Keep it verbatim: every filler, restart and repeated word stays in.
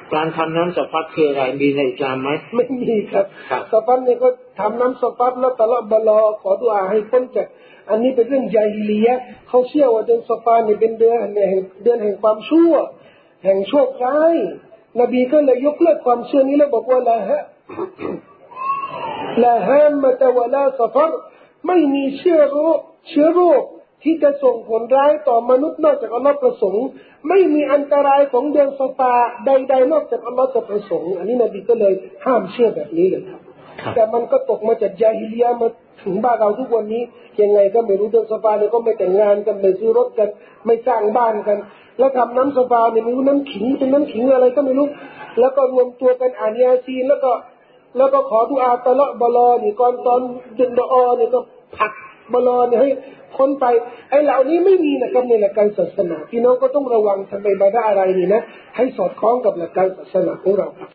การทำน้ำสฟัดคืออะไรมีในอิสลามไหมไม่มีครับสฟัดเนี่ยก็ทำน้ำสฟัดแล้วตะเลาะบะลอขอดุอาให้พ้นจากอันนี้เป็นเรื่องญาฮิลียะห์เขาเชื่อว่าเดือนสฟัดเนี่ยเป็นเดือนแห่งเดือนแห่งความชั่วแห่งโชคร้ายนบีก็เลยยกเลิกความเชื่อนี้แล้วบอกว่าละฮะละฮามะตะวะลาสฟัรไม่มีเชื้อโรคเชื้อโรคที่จะส่งผลร้ายต่อมนุษย์นอกจากอัลลอฮ์ประสงค์ไม่มีอันตรายของเดือนซอฟาใดๆนอกจากอัลลอฮ์จะประสงค์อันนี้นบีก็เลยห้ามเชื่อแบบนี้เลยครับแต่มันก็ตกมาจากญาฮิลียะห์มาถึงบ้านเราทุกวันนี้ยังไงก็ไม่รู้เดือนซอฟาเนี่ยก็ไม่แต่งงานกันไม่ซื้อรถกันไม่สร้างบ้านกันแล้วทำน้ำซอฟาเนี่ยไม่รู้น้ำขิงเป็นน้ำขิงอะไรก็ไม่รู้แล้วก็รวมตัวกันอ่านยาซีนแล้วก็แล้วก็ขอดุอาตะเลาะบะลอนี่ก่อนตอนดึงดอนี่ก็ผักบะลอนี่ให้พ้นไปไอ้เหล่านี้ไม่มีนะครับในหลักการศาสนาพี่น้องก็ต้องระวังทำไมบาดาอะไรนี่นะให้สอดคล้องกับหลักการศาสนาของเรา